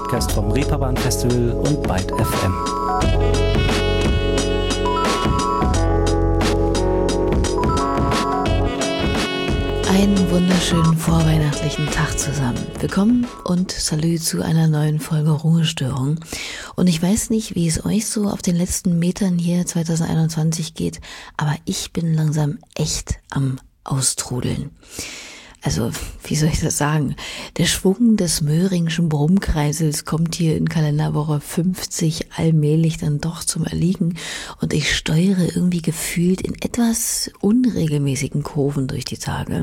Podcast vom Reeperbahn Festival und Byte FM. Einen wunderschönen vorweihnachtlichen Tag zusammen. Willkommen und Salü zu einer neuen Folge Ruhestörung. Und ich weiß nicht, wie es euch so auf den letzten Metern hier 2021 geht, aber ich bin langsam echt am Austrudeln. Also, wie soll ich das sagen? Der Schwung des Möhringschen Brummkreisels kommt hier in Kalenderwoche 50 allmählich dann doch zum Erliegen und ich steuere irgendwie gefühlt in etwas unregelmäßigen Kurven durch die Tage.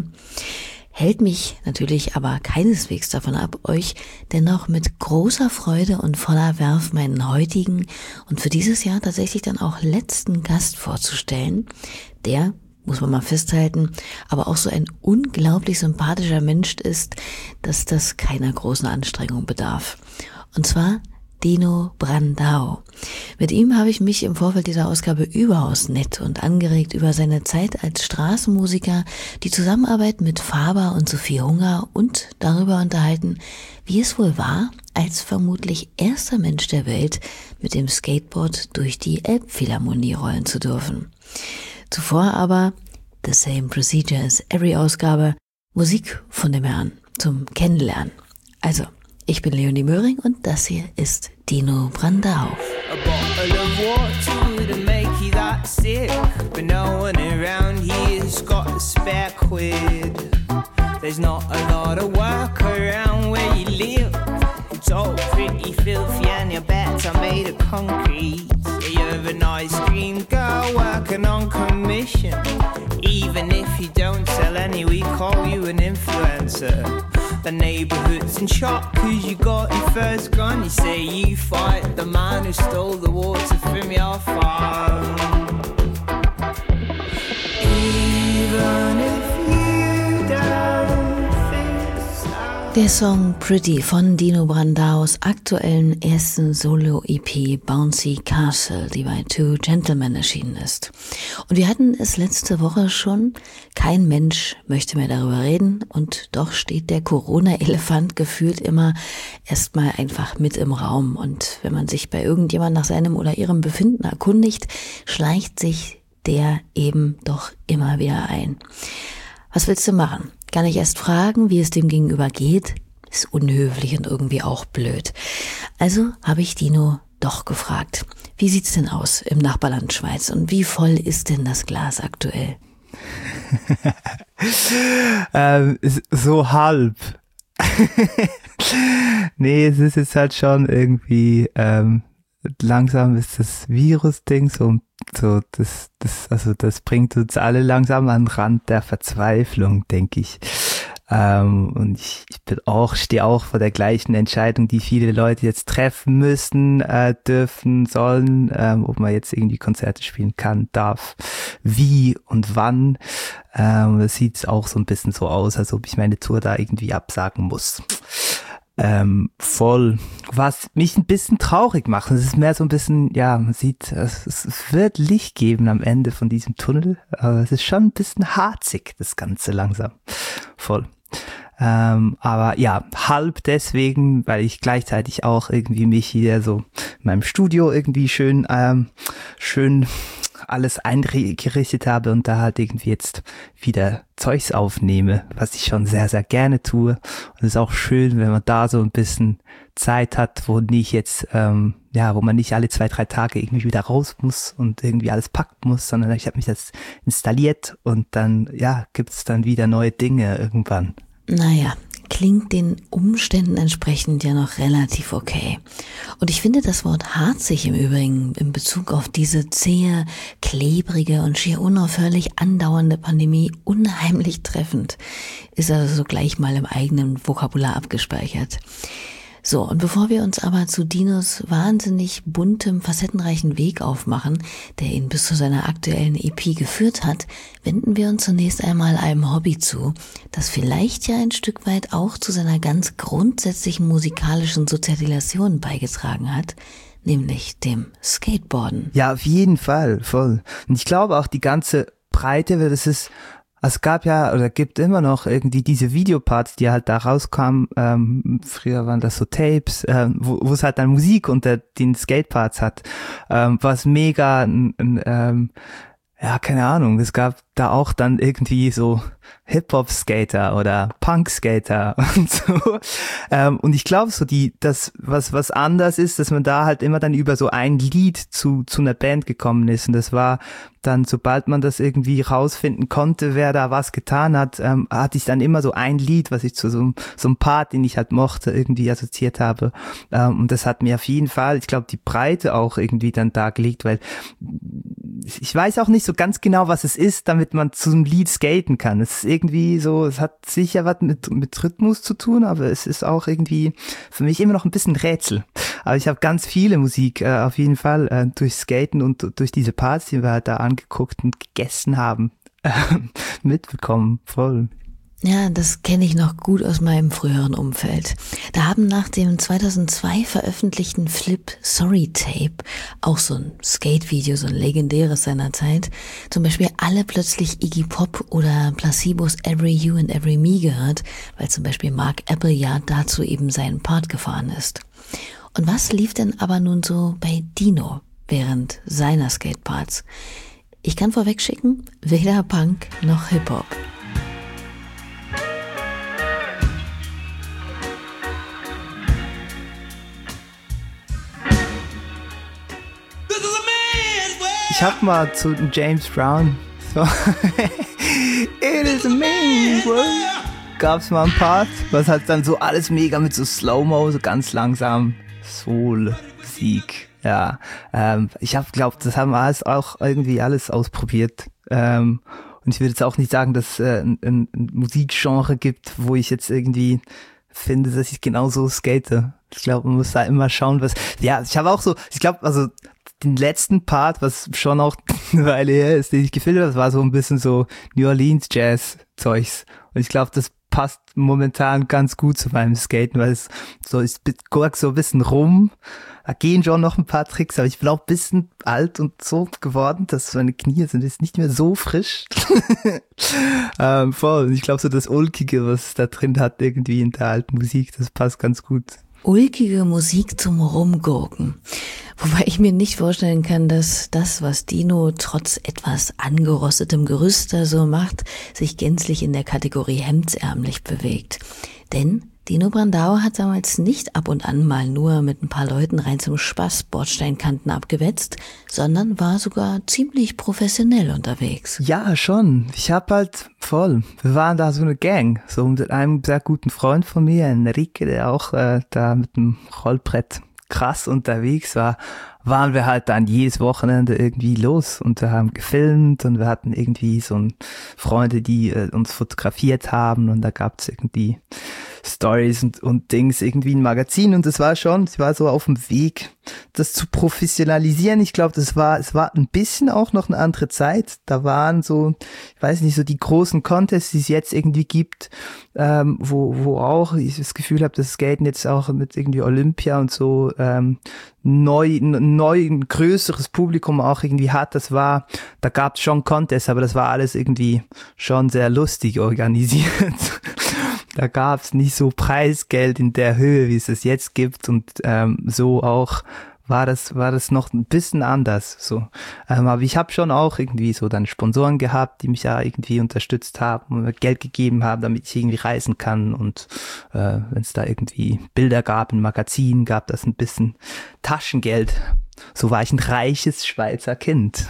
Hält mich natürlich aber keineswegs davon ab, euch dennoch mit großer Freude und voller Werf meinen heutigen und für dieses Jahr tatsächlich dann auch letzten Gast vorzustellen, der, muss man mal festhalten, aber auch so ein unglaublich sympathischer Mensch ist, dass das keiner großen Anstrengung bedarf. Und zwar Dino Brandao. Mit ihm habe ich mich im Vorfeld dieser Ausgabe überaus nett und angeregt über seine Zeit als Straßenmusiker, die Zusammenarbeit mit Faber und Sophie Hunger und darüber unterhalten, wie es wohl war, als vermutlich erster Mensch der Welt mit dem Skateboard durch die Elbphilharmonie rollen zu dürfen. Zuvor aber the same procedure as every Ausgabe, Musik von dem Herrn zum Kennenlernen. Also, ich bin Leonie Möhring und das hier ist Dino Brandao. A bottle of water wouldn't make you that sick, but no one around here's got a spare quid. There's not a lot of work around where you live. It's all pretty filthy and your beds are made of concrete. You're an ice cream girl working on commission. Even if you don't sell any, we call you an influencer. The neighborhood's in shock cause you got your first gun. You say you fight the man who stole the water from your farm. Even if you don't think so. Der Song Pretty von Dino Brandaos aktuellen ersten Solo-EP Bouncy Castle, die bei Two Gentlemen erschienen ist. Und wir hatten es letzte Woche schon, kein Mensch möchte mehr darüber reden und doch steht der Corona-Elefant gefühlt immer erstmal einfach mit im Raum. Und wenn man sich bei irgendjemand nach seinem oder ihrem Befinden erkundigt, schleicht sich der eben doch immer wieder ein. Was willst du machen? Kann ich erst fragen, wie es dem Gegenüber geht? Ist unhöflich und irgendwie auch blöd. Also habe ich Dino doch gefragt. Wie sieht's denn aus im Nachbarland Schweiz und wie voll ist denn das Glas aktuell? So halb. Nee, es ist jetzt halt schon irgendwie, langsam ist das Virus-Ding das bringt uns alle langsam an den Rand der Verzweiflung, denke ich. Und ich stehe auch vor der gleichen Entscheidung, die viele Leute jetzt treffen müssen, dürfen, sollen, ob man jetzt irgendwie Konzerte spielen kann, darf, wie und wann. Das sieht auch so ein bisschen so aus, als ob ich meine Tour da irgendwie absagen muss. Voll. Was mich ein bisschen traurig macht. Es ist mehr so ein bisschen, ja, man sieht, es wird Licht geben am Ende von diesem Tunnel, aber es ist schon ein bisschen harzig, das Ganze langsam. Voll. Aber ja, halb deswegen, weil ich gleichzeitig auch irgendwie mich hier so in meinem Studio irgendwie schön alles eingerichtet habe und da halt irgendwie jetzt wieder Zeugs aufnehme, was ich schon sehr, sehr gerne tue. Und es ist auch schön, wenn man da so ein bisschen Zeit hat, wo nicht jetzt, wo man nicht alle 2-3 Tage irgendwie wieder raus muss und irgendwie alles packen muss, sondern ich habe mich das installiert und dann, ja, gibt's dann wieder neue Dinge irgendwann. Naja, klingt den Umständen entsprechend ja noch relativ okay. Und ich finde das Wort harzig im Übrigen in Bezug auf diese zähe, klebrige und schier unaufhörlich andauernde Pandemie unheimlich treffend. Ist also so gleich mal im eigenen Vokabular abgespeichert. So, und bevor wir uns aber zu Dinos wahnsinnig buntem, facettenreichen Weg aufmachen, der ihn bis zu seiner aktuellen EP geführt hat, wenden wir uns zunächst einmal einem Hobby zu, das vielleicht ja ein Stück weit auch zu seiner ganz grundsätzlichen musikalischen Sozialisation beigetragen hat, nämlich dem Skateboarden. Ja, auf jeden Fall, voll. Und ich glaube auch die ganze Breite, weil das ist es gab ja oder gibt immer noch irgendwie diese Videoparts, die halt da rauskamen. Früher waren das so Tapes, wo es halt dann Musik unter den Skateparts hat, was mega ja, keine Ahnung, es gab da auch dann irgendwie so Hip-Hop-Skater oder Punk-Skater und so. Und ich glaube so das, was anders ist, dass man da halt immer dann über so ein Lied zu einer Band gekommen ist. Und das war dann, sobald man das irgendwie rausfinden konnte, wer da was getan hat, hatte ich dann immer so ein Lied, was ich zu so einem Part, den ich halt mochte, irgendwie assoziiert habe. Und das hat mir auf jeden Fall, ich glaube, die Breite auch irgendwie dann dargelegt, weil ich weiß auch nicht so ganz genau, was es ist, damit man zu einem Lied skaten kann. Es ist irgendwie so, es hat sicher was mit Rhythmus zu tun, aber es ist auch irgendwie für mich immer noch ein bisschen Rätsel. Aber ich habe ganz viele Musik auf jeden Fall durch Skaten und durch diese Parts, die wir halt da angeguckt und gegessen haben, mitbekommen. Voll. Ja, das kenne ich noch gut aus meinem früheren Umfeld. Da haben nach dem 2002 veröffentlichten Flip Sorry Tape, auch so ein Skate-Video, so ein legendäres seiner Zeit, zum Beispiel alle plötzlich Iggy Pop oder Placebos Every You and Every Me gehört, weil zum Beispiel Mark Appleyard dazu eben seinen Part gefahren ist. Und was lief denn aber nun so bei Dino während seiner Skateparts? Ich kann vorwegschicken, weder Punk noch Hip-Hop. Ich hab mal zu James Brown so It is a man's world gab's mal ein Part, was halt dann so alles mega mit so Slow-Mo, so ganz langsam Soul-Musik. Ja, ich glaube, das haben wir auch irgendwie alles ausprobiert. Und ich würde jetzt auch nicht sagen, dass es ein Musikgenre gibt, wo ich jetzt irgendwie finde, dass ich genauso skate. Ich glaube, man muss da immer schauen, ich habe auch so, ich glaube, also den letzten Part, was schon auch eine Weile her ist, den ich gefilmt habe, das war so ein bisschen so New Orleans Jazz-Zeugs. Und ich glaube, das passt momentan ganz gut zu meinem Skaten, weil es so ist, so ein bisschen rum. Da gehen schon noch ein paar Tricks, aber ich bin auch ein bisschen alt und so geworden, dass meine Knie sind jetzt nicht mehr so frisch. Voll. Und ich glaube, so das Ulkige, was da drin hat, irgendwie in der alten Musik, das passt ganz gut. Ulkige Musik zum Rumgurken. Wobei ich mir nicht vorstellen kann, dass das, was Dino trotz etwas angerostetem Gerüst da so macht, sich gänzlich in der Kategorie hemdsärmlich bewegt. Denn Dino Brandao hat damals nicht ab und an mal nur mit ein paar Leuten rein zum Spaß Bordsteinkanten abgewetzt, sondern war sogar ziemlich professionell unterwegs. Ja, schon. Ich hab halt voll. Wir waren da so eine Gang, so mit einem sehr guten Freund von mir, Enrique, der auch da mit dem Rollbrett krass unterwegs war, waren wir halt dann jedes Wochenende irgendwie los und wir haben gefilmt und wir hatten irgendwie so Freunde, die uns fotografiert haben und da gab's irgendwie Stories und Dings, irgendwie ein Magazin und ich war so auf dem Weg, das zu professionalisieren. Ich glaube, es war ein bisschen auch noch eine andere Zeit. Da waren so, ich weiß nicht, so die großen Contests, die es jetzt irgendwie gibt, wo auch ich das Gefühl habe, dass Skaten jetzt auch mit irgendwie Olympia und so ein größeres Publikum auch irgendwie hat. Da gab es schon Contests, aber das war alles irgendwie schon sehr lustig organisiert. Da gab es nicht so Preisgeld in der Höhe, wie es es jetzt gibt und so auch war das noch ein bisschen anders. So, aber ich habe schon auch irgendwie so dann Sponsoren gehabt, die mich ja irgendwie unterstützt haben und mir Geld gegeben haben, damit ich irgendwie reisen kann und wenn es da irgendwie Bilder gab in Magazinen, gab das ein bisschen Taschengeld. So war ich ein reiches Schweizer Kind.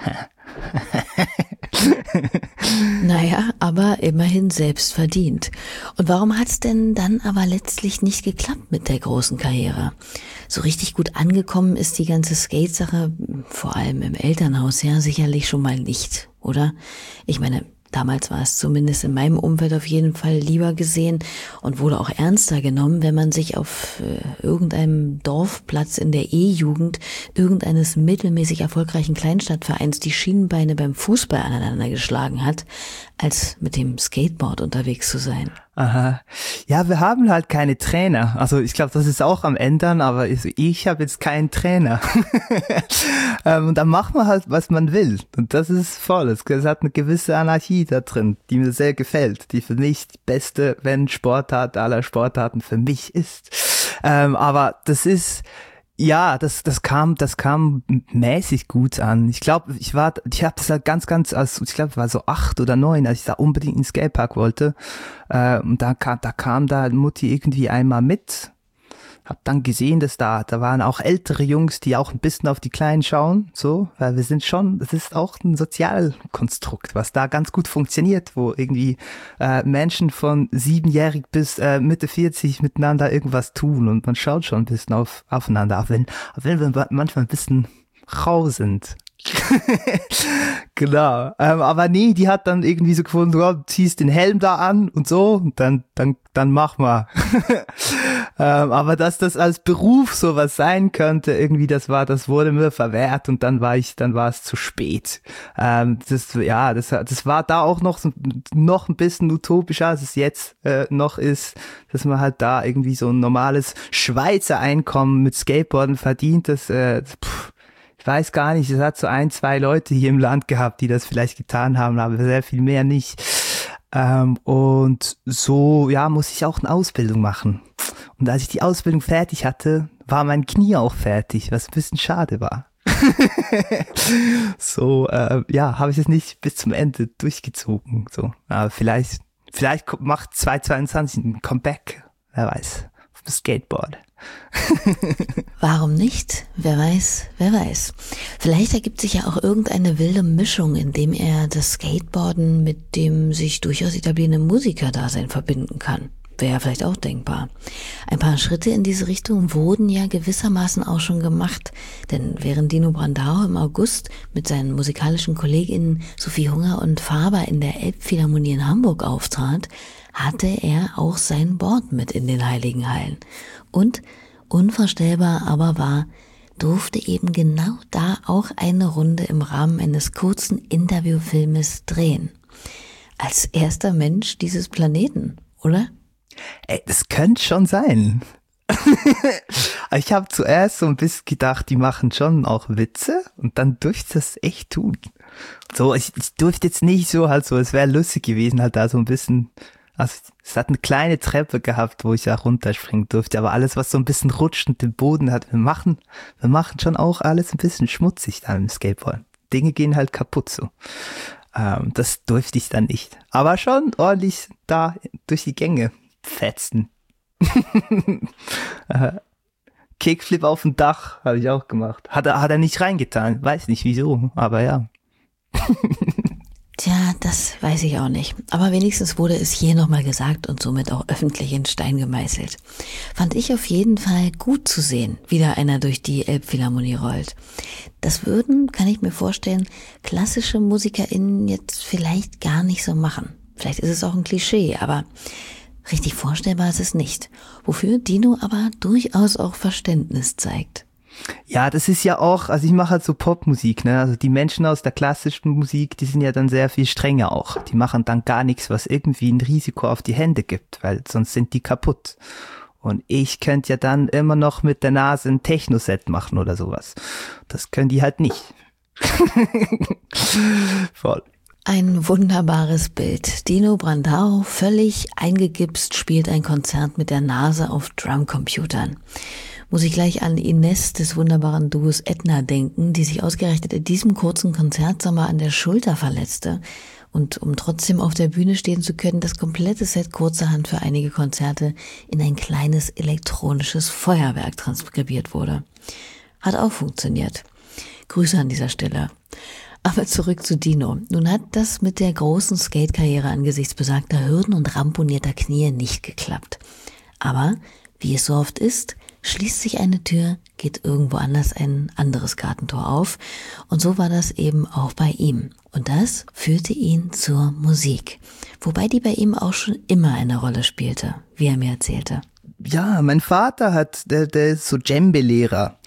Naja, aber immerhin selbst verdient. Und warum hat's denn dann aber letztlich nicht geklappt mit der großen Karriere? So richtig gut angekommen ist die ganze Skate-Sache, vor allem im Elternhaus, ja sicherlich schon mal nicht, oder? Ich meine, damals war es zumindest in meinem Umfeld auf jeden Fall lieber gesehen und wurde auch ernster genommen, wenn man sich auf irgendeinem Dorfplatz in der E-Jugend irgendeines mittelmäßig erfolgreichen Kleinstadtvereins die Schienenbeine beim Fußball aneinander geschlagen hat, als mit dem Skateboard unterwegs zu sein. Aha. Ja, wir haben halt keine Trainer. Also ich glaube, das ist auch am Ändern, aber ich habe jetzt keinen Trainer. Und dann macht man halt, was man will. Und das ist voll. Es hat eine gewisse Anarchie da drin, die mir sehr gefällt, die für mich die beste Sportart aller Sportarten für mich ist. Aber das ist... Ja, das kam mäßig gut an. Ich glaube, ich habe das halt ganz, also ich glaube, ich war so 8 oder 9, als ich da unbedingt in den Skatepark wollte. Und da kam Mutti irgendwie einmal mit. Hab dann gesehen, dass da waren auch ältere Jungs, die auch ein bisschen auf die Kleinen schauen, so, weil das ist auch ein Sozialkonstrukt, was da ganz gut funktioniert, wo irgendwie Menschen von 7-jährig bis Mitte 40 miteinander irgendwas tun und man schaut schon ein bisschen aufeinander, auch wenn wir manchmal ein bisschen rau sind. Genau, aber nee, die hat dann irgendwie so gefunden, du ziehst den Helm da an und so und dann mach mal. Aber dass das als Beruf sowas sein könnte, irgendwie das wurde mir verwehrt und dann war es zu spät. Das war da auch noch ein bisschen utopischer, als es jetzt noch ist, dass man halt da irgendwie so ein normales Schweizer Einkommen mit Skateboarden verdient, ich weiß gar nicht, es hat so 1-2 Leute hier im Land gehabt, die das vielleicht getan haben, aber sehr viel mehr nicht. Und so, ja, muss ich auch eine Ausbildung machen. Und als ich die Ausbildung fertig hatte, war mein Knie auch fertig, was ein bisschen schade war. So, habe ich es nicht bis zum Ende durchgezogen. So, aber vielleicht macht 2022 ein Comeback, wer weiß, auf dem Skateboard. Warum nicht? Wer weiß, wer weiß. Vielleicht ergibt sich ja auch irgendeine wilde Mischung, indem er das Skateboarden mit dem sich durchaus etablierenden Musikerdasein verbinden kann. Wäre ja vielleicht auch denkbar. Ein paar Schritte in diese Richtung wurden ja gewissermaßen auch schon gemacht, denn während Dino Brandao im August mit seinen musikalischen KollegInnen Sophie Hunger und Faber in der Elbphilharmonie in Hamburg auftrat, hatte er auch sein Board mit in den Heiligen Hallen. Und, unvorstellbar aber war, durfte eben genau da auch eine Runde im Rahmen eines kurzen Interviewfilmes drehen. Als erster Mensch dieses Planeten, oder? Ey, das könnte schon sein. Ich habe zuerst so ein bisschen gedacht, die machen schon auch Witze und dann durfte ich das echt tun. So, ich durfte jetzt nicht so halt so, es wäre lustig gewesen, halt da so ein bisschen, also es hat eine kleine Treppe gehabt, wo ich da runterspringen durfte, aber alles, was so ein bisschen rutscht und den Boden hat, wir machen schon auch alles ein bisschen schmutzig da im Skateboard. Dinge gehen halt kaputt so. Das durfte ich dann nicht. Aber schon ordentlich da durch die Gänge fetzen. Kickflip auf dem Dach habe ich auch gemacht. Hat er nicht reingetan. Weiß nicht wieso, aber ja. Tja, das weiß ich auch nicht. Aber wenigstens wurde es hier nochmal gesagt und somit auch öffentlich in Stein gemeißelt. Fand ich auf jeden Fall gut zu sehen, wie da einer durch die Elbphilharmonie rollt. Das würden, kann ich mir vorstellen, klassische MusikerInnen jetzt vielleicht gar nicht so machen. Vielleicht ist es auch ein Klischee, aber richtig vorstellbar ist es nicht. Wofür Dino aber durchaus auch Verständnis zeigt. Ja, das ist ja auch, also ich mache halt so Popmusik, ne? Also die Menschen aus der klassischen Musik, die sind ja dann sehr viel strenger auch. Die machen dann gar nichts, was irgendwie ein Risiko auf die Hände gibt, weil sonst sind die kaputt. Und ich könnte ja dann immer noch mit der Nase ein Techno-Set machen oder sowas. Das können die halt nicht. Voll. Ein wunderbares Bild. Dino Brandao, völlig eingegipst, spielt ein Konzert mit der Nase auf Drumcomputern. Muss ich gleich an Ines des wunderbaren Duos Edna denken, die sich ausgerechnet in diesem kurzen Konzertsommer an der Schulter verletzte und um trotzdem auf der Bühne stehen zu können, das komplette Set kurzerhand für einige Konzerte in ein kleines elektronisches Feuerwerk transkribiert wurde. Hat auch funktioniert. Grüße an dieser Stelle. Aber zurück zu Dino. Nun hat das mit der großen Skate-Karriere angesichts besagter Hürden und ramponierter Knie nicht geklappt. Aber, wie es so oft ist, schließt sich eine Tür, geht irgendwo anders ein anderes Gartentor auf. Und so war das eben auch bei ihm. Und das führte ihn zur Musik. Wobei die bei ihm auch schon immer eine Rolle spielte, wie er mir erzählte. Ja, mein Vater der ist so Djembe-Lehrer.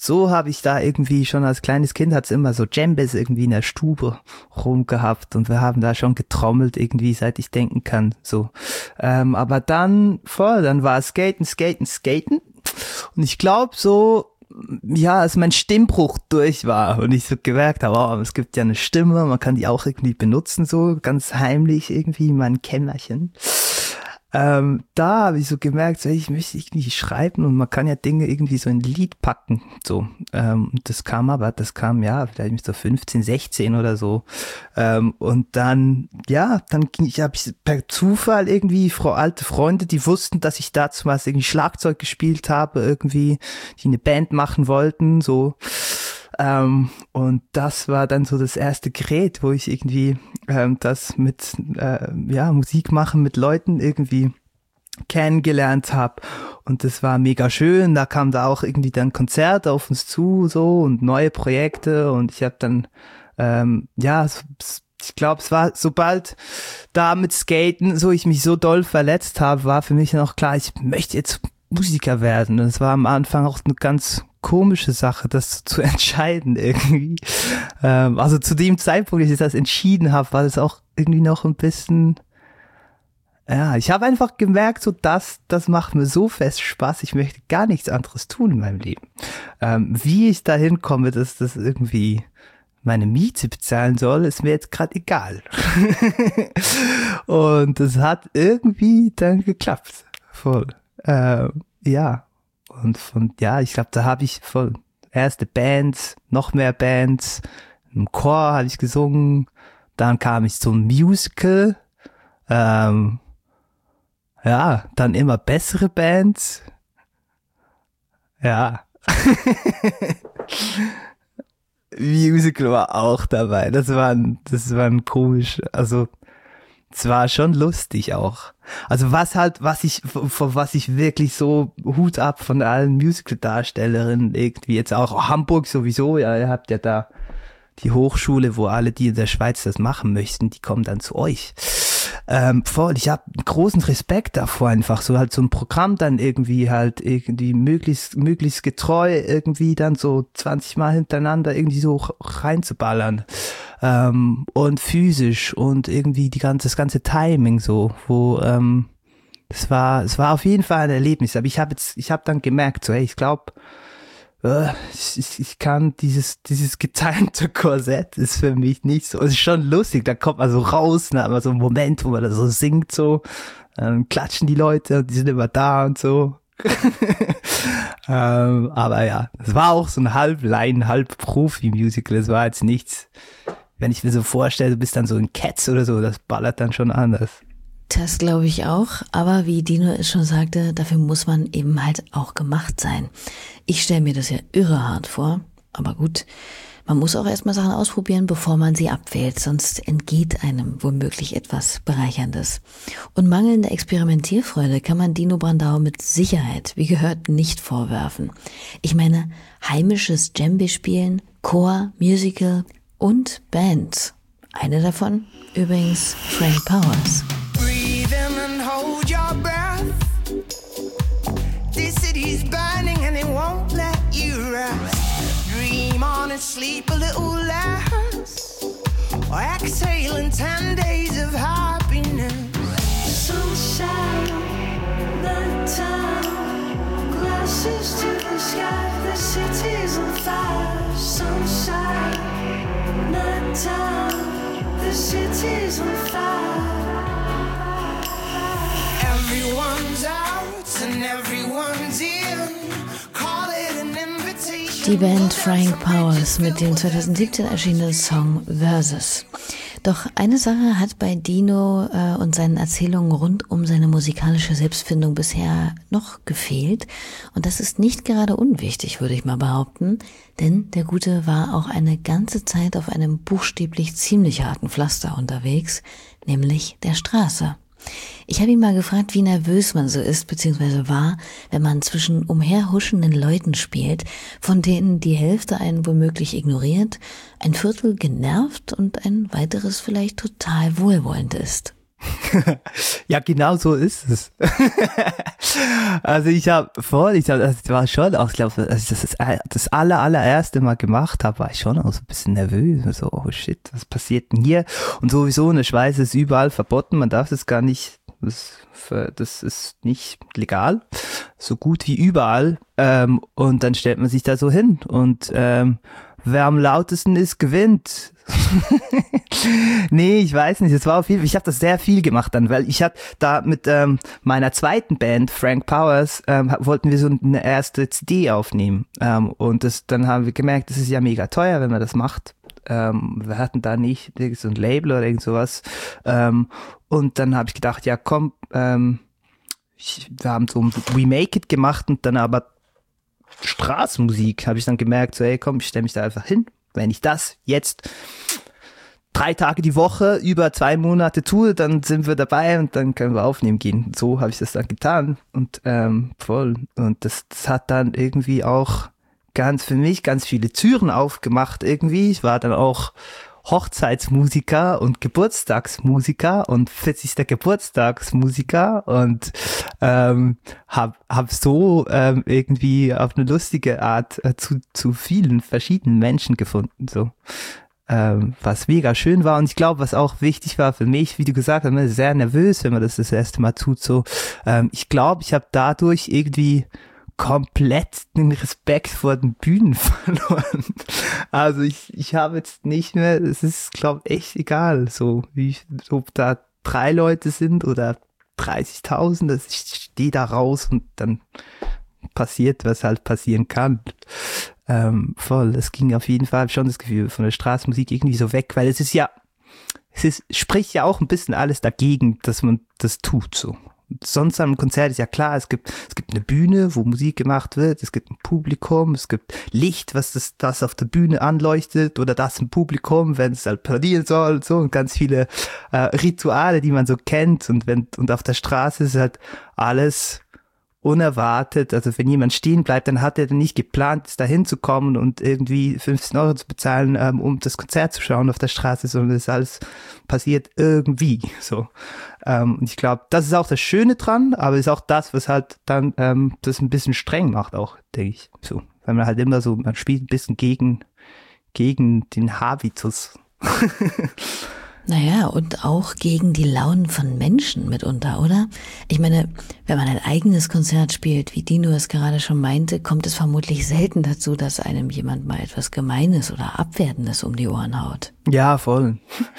so habe ich da irgendwie schon als kleines Kind hat's immer so Djembes irgendwie in der Stube rumgehabt und wir haben da schon getrommelt irgendwie, seit ich denken kann, so. Aber dann war Skaten. Und ich glaube so, ja, als mein Stimmbruch durch war und ich so gemerkt habe, oh, es gibt ja eine Stimme, man kann die auch irgendwie benutzen, so ganz heimlich irgendwie in meinem Kämmerchen. Da habe ich so gemerkt, so, ich möchte irgendwie schreiben und man kann ja Dinge irgendwie so in ein Lied packen, so. Das kam ja vielleicht mit so 15, 16 oder so. Und dann habe ich per Zufall irgendwie alte Freunde, die wussten, dass ich dazu was irgendwie Schlagzeug gespielt habe, irgendwie, die eine Band machen wollten, so. Und das war dann so das erste Gerät, wo ich irgendwie das mit Musik machen mit Leuten irgendwie kennengelernt habe. Und das war mega schön. Da kam da auch irgendwie dann Konzerte auf uns zu so und neue Projekte. Und ich habe dann ich glaube, es war, sobald da mit Skaten so ich mich so doll verletzt habe, war für mich dann auch klar, ich möchte jetzt Musiker werden. Und es war am Anfang auch eine ganz komische Sache, das zu entscheiden irgendwie. Also zu dem Zeitpunkt, als ich das entschieden habe, war das auch irgendwie noch ein bisschen, ja, ich habe einfach gemerkt, so das macht mir so fest Spaß, ich möchte gar nichts anderes tun in meinem Leben. Wie ich da hinkomme, dass das irgendwie meine Miete bezahlen soll, ist mir jetzt gerade egal. Und das hat irgendwie dann geklappt. Voll. Ja. Und ich glaube, da habe ich voll erste Bands, noch mehr Bands, im Chor habe ich gesungen, dann kam ich zum Musical, dann immer bessere Bands, ja. Musical war auch dabei, das war ein komisch, also es war schon lustig auch. Also was ich wirklich so Hut ab von allen Musical-Darstellerinnen irgendwie jetzt auch Hamburg sowieso, ja, ihr habt ja da die Hochschule, wo alle, die in der Schweiz das machen möchten, die kommen dann zu euch. Ich habe großen Respekt davor einfach, so halt so ein Programm dann irgendwie möglichst getreu irgendwie dann so 20 Mal hintereinander irgendwie so reinzuballern. Und physisch und irgendwie das ganze Timing so, wo es war auf jeden Fall ein Erlebnis, aber ich habe dann gemerkt, so hey, ich glaube, ich kann dieses getimte Korsett ist für mich nicht so, es ist schon lustig, da kommt man so raus, da hat man so einen Moment, wo man da so singt, so, dann klatschen die Leute, die sind immer da und so. Aber ja, es war auch so ein halb Laien, halb Profi-Musical, es war jetzt nichts, wenn ich mir so vorstelle, du bist dann so in Cats oder so, das ballert dann schon anders. Das glaube ich auch, aber wie Dino es schon sagte, dafür muss man eben halt auch gemacht sein. Ich stelle mir das ja irre hart vor, aber gut, man muss auch erstmal Sachen ausprobieren, bevor man sie abwählt, sonst entgeht einem womöglich etwas Bereicherndes. Und mangelnde Experimentierfreude kann man Dino Brandau mit Sicherheit, wie gehört, nicht vorwerfen. Ich meine, heimisches Djembe spielen, Chor, Musical und Band. Eine davon übrigens Frank Powers. Breathe in and hold your breath. This city's burning and it won't let you rest. Dream on and sleep a little less. Or exhale in 10 days of happiness. Sunshine, nighttime, glasses to the sky. The city's on fire. Sunshine, nighttime, the city's on fire. Everyone's out and everyone's in. Call it an invitation. Die Band Frank Powers mit dem 2017 erschienenen Song Versus. Doch eine Sache hat bei Dino und seinen Erzählungen rund um seine musikalische Selbstfindung bisher noch gefehlt. Und das ist nicht gerade unwichtig, würde ich mal behaupten. Denn der Gute war auch eine ganze Zeit auf einem buchstäblich ziemlich harten Pflaster unterwegs, nämlich der Straße. Ich habe ihn mal gefragt, wie nervös man so ist bzw. war, wenn man zwischen umherhuschenden Leuten spielt, von denen die Hälfte einen womöglich ignoriert, ein Viertel genervt und ein weiteres vielleicht total wohlwollend ist. Ja, genau so ist es. Also das war schon auch, ich glaube, als ich das allererste Mal gemacht habe, war ich schon auch so ein bisschen nervös. So, oh shit, was passiert denn hier? Und sowieso in der Schweiz ist überall verboten, man darf es gar nicht, das ist nicht legal, so gut wie überall. Und dann stellt man sich da so hin und wer am lautesten ist, gewinnt. Nee, ich weiß nicht, es war auf jeden Fall, ich habe das sehr viel gemacht dann, weil ich hatte da mit meiner zweiten Band, Frank Powers, wollten wir so eine erste CD aufnehmen. Und dann haben wir gemerkt, das ist ja mega teuer, wenn man das macht. Wir hatten da nicht so ein Label oder irgend sowas. Und dann habe ich gedacht, ja komm, wir haben so ein We Make It gemacht und dann aber Straßenmusik, habe ich dann gemerkt, so hey komm, ich stelle mich da einfach hin. Wenn ich das jetzt 3 Tage die Woche über 2 Monate tue, dann sind wir dabei und dann können wir aufnehmen gehen. So habe ich das dann getan und voll. Und das hat dann irgendwie auch für mich ganz viele Türen aufgemacht irgendwie. Ich war dann auch Hochzeitsmusiker und Geburtstagsmusiker und 40. Geburtstagsmusiker und hab so irgendwie auf eine lustige Art zu vielen verschiedenen Menschen gefunden, so was mega schön war. Und ich glaube, was auch wichtig war für mich, wie du gesagt hast, man ist sehr nervös, wenn man das erste Mal tut, so ich glaube, ich habe dadurch irgendwie komplett den Respekt vor den Bühnen verloren. Also ich habe jetzt nicht mehr, es ist, glaube ich, echt egal, so ob da 3 Leute sind oder 30.000, ich stehe da raus und dann passiert, was halt passieren kann. Voll, es ging auf jeden Fall schon das Gefühl von der Straßenmusik irgendwie so weg, weil spricht ja auch ein bisschen alles dagegen, dass man das tut, so. Sonst am Konzert ist ja klar, es gibt eine Bühne, wo Musik gemacht wird, es gibt ein Publikum, es gibt Licht, was das auf der Bühne anleuchtet oder das im Publikum, wenn es halt paradieren soll und so und ganz viele Rituale, die man so kennt und auf der Straße ist halt alles unerwartet, also wenn jemand stehen bleibt, dann hat er nicht geplant, da hinzukommen und irgendwie 15 € zu bezahlen, um das Konzert zu schauen auf der Straße, sondern es ist alles passiert irgendwie, so. Und ich glaube, das ist auch das Schöne dran, aber ist auch das, was halt dann das ein bisschen streng macht auch, denke ich, so. Weil man halt immer so, man spielt ein bisschen gegen den Habitus. Naja, und auch gegen die Launen von Menschen mitunter, oder? Ich meine, wenn man ein eigenes Konzert spielt, wie Dino es gerade schon meinte, kommt es vermutlich selten dazu, dass einem jemand mal etwas Gemeines oder Abwertendes um die Ohren haut. Ja, voll.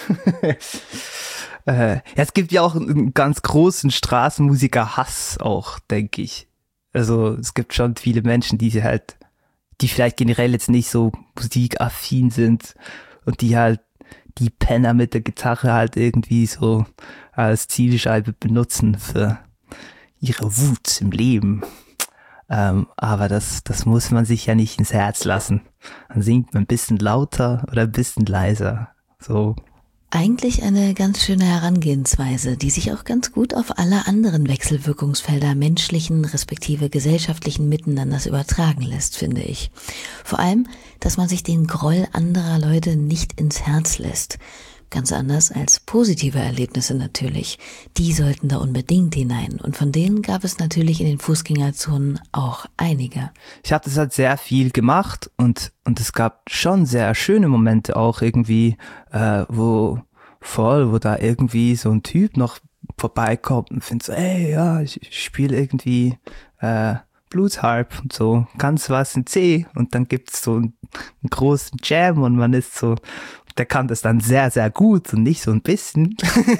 Es gibt ja auch einen ganz großen Straßenmusiker-Hass auch, denke ich. Also es gibt schon viele Menschen, die vielleicht generell jetzt nicht so musikaffin sind und die halt die Penner mit der Gitarre halt irgendwie so als Zielscheibe benutzen für ihre Wut im Leben. Aber das muss man sich ja nicht ins Herz lassen. Dann singt man ein bisschen lauter oder ein bisschen leiser. So. Eigentlich eine ganz schöne Herangehensweise, die sich auch ganz gut auf alle anderen Wechselwirkungsfelder menschlichen respektive gesellschaftlichen Miteinanders übertragen lässt, finde ich. Vor allem, dass man sich den Groll anderer Leute nicht ins Herz lässt. Ganz anders als positive Erlebnisse natürlich. Die sollten da unbedingt hinein. Und von denen gab es natürlich in den Fußgängerzonen auch einige. Ich habe das halt sehr viel gemacht und es gab schon sehr schöne Momente auch irgendwie, wo da irgendwie so ein Typ noch vorbeikommt und findet so, ey, ja, ich spiele irgendwie Bluesharp und so, ganz was in C und dann gibt's so einen großen Jam und man ist so, der kann das dann sehr, sehr gut und nicht so ein bisschen.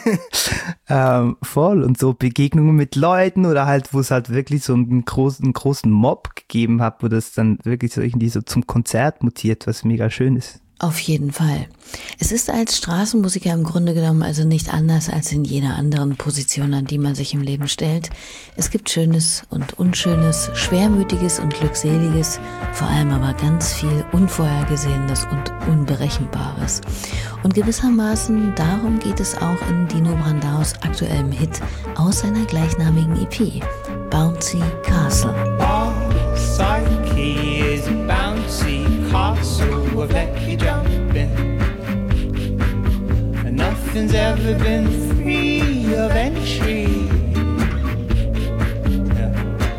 Voll. Und so Begegnungen mit Leuten oder halt, wo es halt wirklich so einen großen Mob gegeben hat, wo das dann wirklich so irgendwie so zum Konzert mutiert, was mega schön ist. Auf jeden Fall. Es ist als Straßenmusiker im Grunde genommen also nicht anders als in jeder anderen Position, an die man sich im Leben stellt. Es gibt Schönes und Unschönes, Schwermütiges und Glückseliges, vor allem aber ganz viel Unvorhergesehenes und Unberechenbares. Und gewissermaßen darum geht es auch in Dino Brandaus aktuellem Hit aus seiner gleichnamigen EP, Bouncy Castle. Psyche is a bouncy castle of let you jump in, and nothing's ever been free. free of entry. Yeah.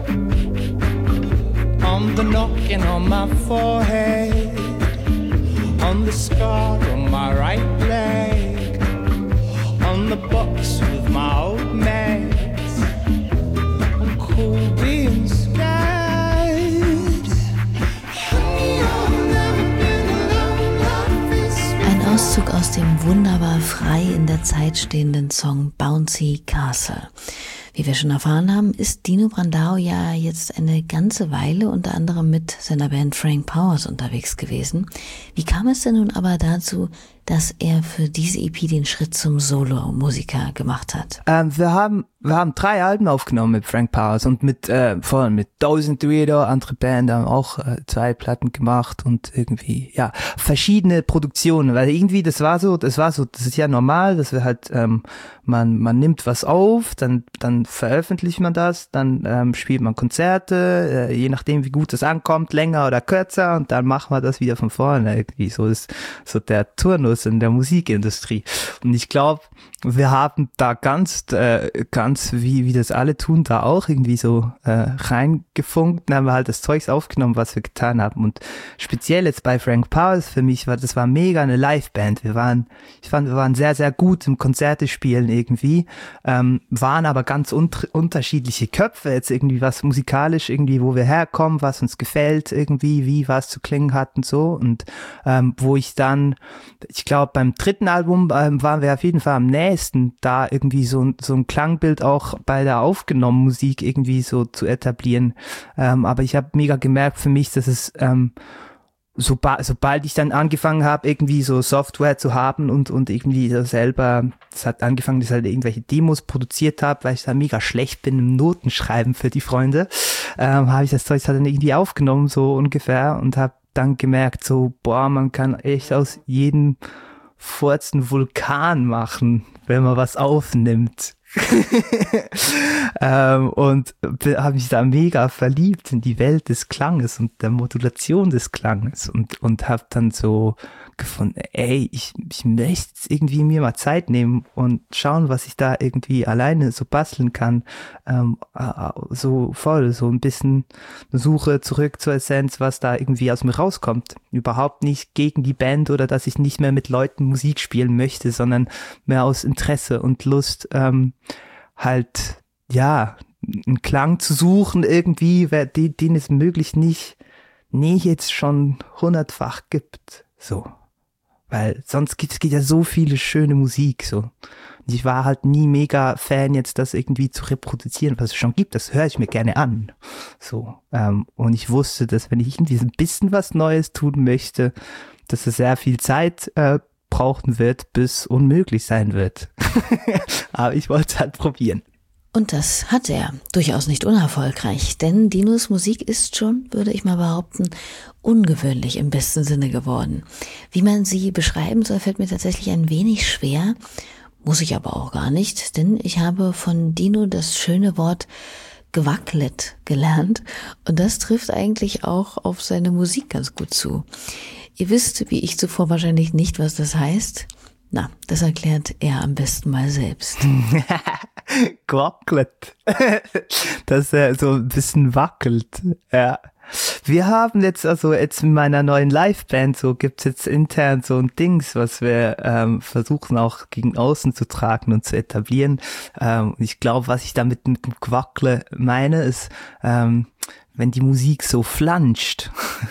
On the knocking on my forehead, on the scar on my right leg, on the box with my old meds. I'm cool being scared. Honey, I've never been alone. Love is Ein Auszug aus dem wunderbar frei in der Zeit stehenden Song Bouncy Castle. Wie wir schon erfahren haben, ist Dino Brandao ja jetzt eine ganze Weile unter anderem mit seiner Band Frank Powers unterwegs gewesen. Wie kam es denn nun aber dazu, dass er für diese EP den Schritt zum Solo-Musiker gemacht hat? Wir haben 3 Alben aufgenommen mit Frank Powers und vor allem mit Thousand Reader, andere Band haben auch 2 Platten gemacht und irgendwie, ja, verschiedene Produktionen, weil irgendwie das ist ja normal, dass wir halt, man nimmt was auf, dann veröffentlicht man das, dann spielt man Konzerte, je nachdem wie gut es ankommt, länger oder kürzer und dann machen wir das wieder von vorne irgendwie, so ist so der Turnus in der Musikindustrie. Und ich glaube, wir haben da ganz wie das alle tun, da auch irgendwie so reingefunkt, dann haben wir halt das Zeugs aufgenommen, was wir getan haben. Und speziell jetzt bei Frank Powers für mich das war mega eine Liveband. Ich fand, wir waren sehr, sehr gut im Konzerte spielen irgendwie, waren aber ganz unterschiedliche Köpfe jetzt irgendwie, was musikalisch irgendwie, wo wir herkommen, was uns gefällt irgendwie, wie was zu klingen hat und so. Und wo ich glaube, beim 3. Album waren wir auf jeden Fall am nächsten, da irgendwie so ein Klangbild auch bei der aufgenommenen Musik irgendwie so zu etablieren. Aber ich habe mega gemerkt für mich, dass es sobald ich dann angefangen habe, irgendwie so Software zu haben und irgendwie so selber, es hat angefangen, dass ich halt irgendwelche Demos produziert habe, weil ich da mega schlecht bin im Notenschreiben für die Freunde, habe ich das Zeug halt dann irgendwie aufgenommen, so ungefähr, und habe dann gemerkt, so, boah, man kann echt aus jedem Furz einen Vulkan machen, wenn man was aufnimmt. Und habe mich da mega verliebt in die Welt des Klanges und der Modulation des Klanges und habe dann so gefunden, ey, ich möchte jetzt irgendwie mir mal Zeit nehmen und schauen, was ich da irgendwie alleine so basteln kann, so ein bisschen eine Suche zurück zur Essenz, was da irgendwie aus mir rauskommt. Überhaupt nicht gegen die Band oder dass ich nicht mehr mit Leuten Musik spielen möchte, sondern mehr aus Interesse und Lust, halt, ja, einen Klang zu suchen irgendwie, den es möglich nicht jetzt schon 100-fach gibt, so. Weil sonst gibt ja so viele schöne Musik, so. Und ich war halt nie mega Fan, jetzt das irgendwie zu reproduzieren, was es schon gibt, das höre ich mir gerne an, so. Und ich wusste, dass wenn ich irgendwie ein bisschen was Neues tun möchte, dass es sehr viel Zeit brauchen wird, bis unmöglich sein wird. Aber ich wollte es halt probieren. Und das hat er, durchaus nicht unerfolgreich, denn Dinos Musik ist schon, würde ich mal behaupten, ungewöhnlich im besten Sinne geworden. Wie man sie beschreiben soll, fällt mir tatsächlich ein wenig schwer, muss ich aber auch gar nicht, denn ich habe von Dino das schöne Wort gewackelt gelernt und das trifft eigentlich auch auf seine Musik ganz gut zu. Ihr wisst, wie ich zuvor wahrscheinlich nicht, was das heißt. Na, das erklärt er am besten mal selbst. Gewackelt. Dass er so ein bisschen wackelt. Ja. Wir haben jetzt in meiner neuen Liveband gibt's jetzt intern so ein Dings, was wir versuchen auch gegen außen zu tragen und zu etablieren. Ich glaube, was ich damit mit dem Gewackle meine, ist, wenn die Musik so flanscht.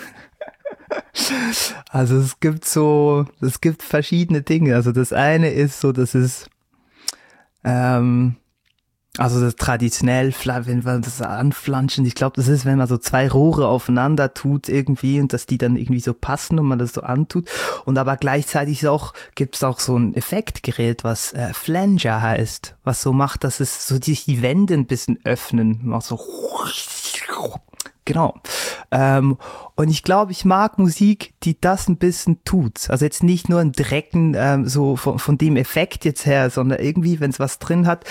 Also es gibt verschiedene Dinge. Also das eine ist so, dass es also das traditionell, wenn man das anflanschen, ich glaube, das ist, wenn man so 2 Rohre aufeinander tut irgendwie und dass die dann irgendwie so passen und man das so antut. Und aber gleichzeitig gibt es auch so ein Effektgerät, was Flanger heißt, was so macht, dass es so die Wände ein bisschen öffnen, macht so. Genau. Und ich glaube, ich mag Musik, die das ein bisschen tut. Also jetzt nicht nur ein Drecken so von dem Effekt jetzt her, sondern irgendwie, wenn es was drin hat,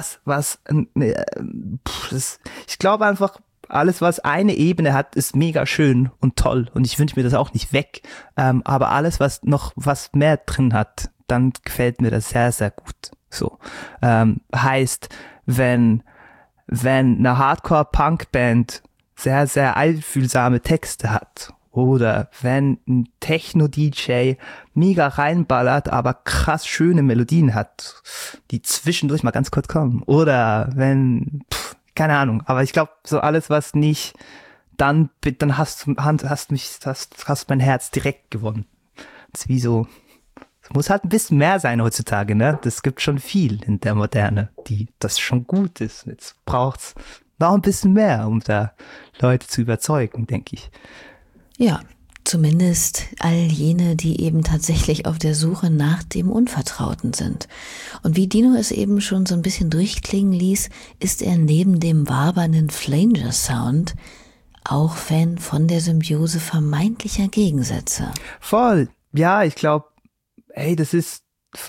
ich glaube einfach, alles, was eine Ebene hat, ist mega schön und toll. Und ich wünsche mir das auch nicht weg. Aber alles, was noch was mehr drin hat, dann gefällt mir das sehr, sehr gut. So, heißt, wenn eine Hardcore-Punk-Band sehr, sehr einfühlsame Texte hat oder wenn ein Techno-DJ mega reinballert, aber krass schöne Melodien hat, die zwischendurch mal ganz kurz kommen oder wenn, keine Ahnung, aber ich glaube, so alles, was nicht, dann hast mein Herz direkt gewonnen. Das ist wie so, es muss halt ein bisschen mehr sein heutzutage, ne? Das gibt schon viel in der Moderne, das schon gut ist. Jetzt braucht's noch ein bisschen mehr, um da Leute zu überzeugen, denke ich. Ja, zumindest all jene, die eben tatsächlich auf der Suche nach dem Unvertrauten sind. Und wie Dino es eben schon so ein bisschen durchklingen ließ, ist er neben dem wabernden Flanger-Sound auch Fan von der Symbiose vermeintlicher Gegensätze. Voll. Ja, ich glaube, das ist